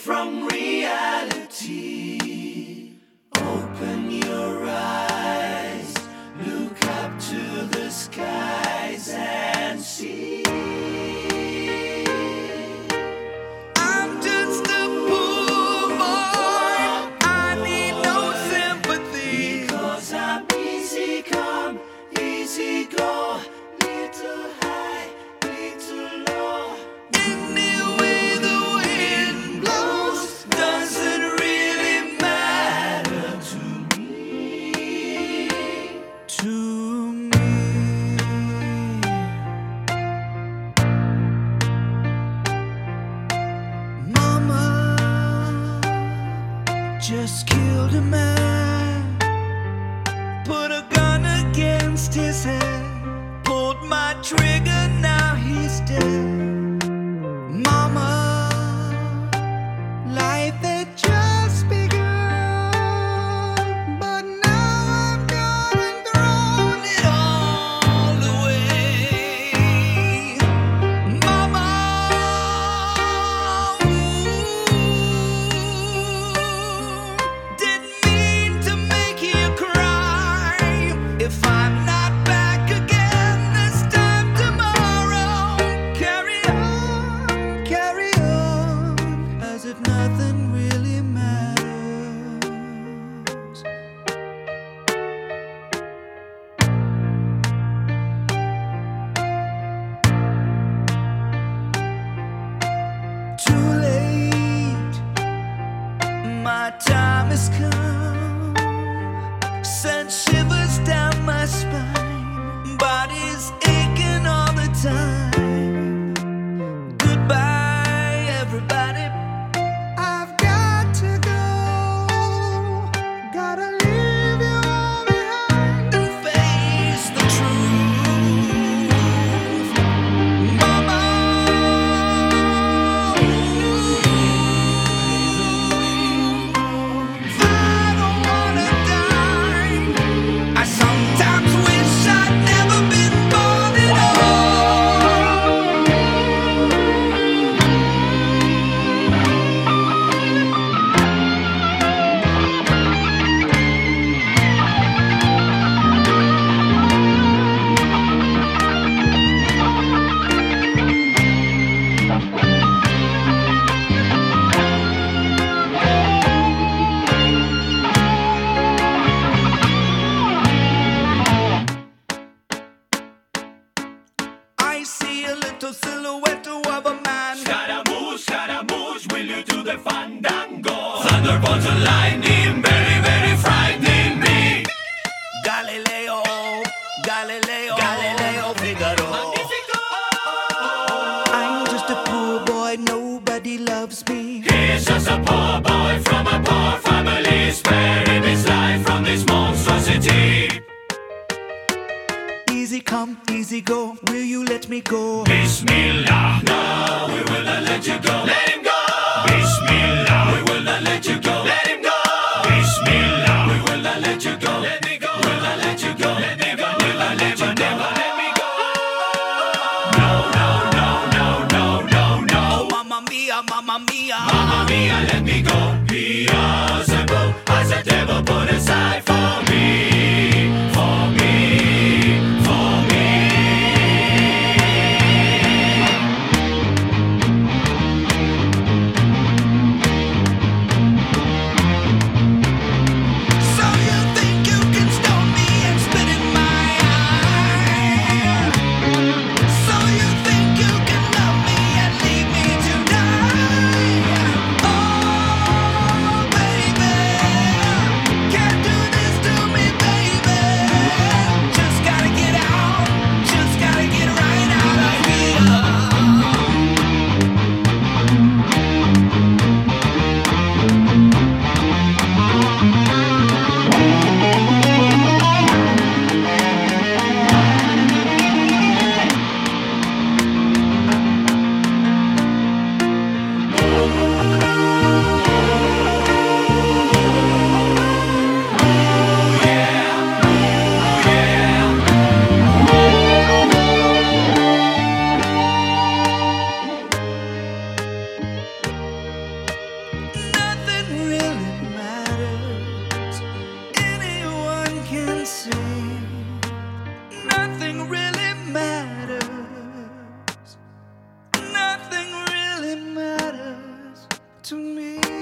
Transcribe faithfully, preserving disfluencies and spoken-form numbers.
from reality. Open your eyes, look up to the skies and see. I'm just a poor boy, I need no sympathy. Because I'm easy come, easy go, little high, little low. Any way the wind blows doesn't really matter To me, to me. Mama just killed a man, put a gun against his head, pulled my trigger, now he's dead. Mama, life had just begun, but now I've gone and thrown it all away. Mama, ooh, didn't mean to make you cry. If I'm not back again this time tomorrow, carry on, carry on, as if nothing really matters. Too late, my time has come, sent shivers down my spine, body's aching all the time. Goodbye, everybody. I've got to go, gotta leave you all behind and face the truth. Mama, I don't wanna die. I sometimes wish I'd never been born at I see a little silhouette of a man. Scaramouche, Scaramouche, will you do the fandango? Thunderbolts and lightning, very, very frightening me. Galileo, Galileo, Galileo Figaro. I'm just a poor boy, nobody loves me. He's just a poor boy from a poor family, sparing his life from this monstrosity. Easy come, easy go, will you let me go? Bismillah, no, we will not let you go. Let him go. Bismillah, we will not let you go. Let him go. Bismillah, we will not let you go. Let me go. Will not let you go. Let me go. Will not let you never let me go. No, no, no, no, no, no, no. Oh, mamma mia, mamma mia. Mamma mia, let me go. Beelzebub has a devil put aside for me, for me, for me. So you think you can stone me and spit in my eye? So you think you can love me and leave me to die? Oh, baby, can't do this. nothing really matters. Anyone can see, nothing really matters. Nothing really matters to me.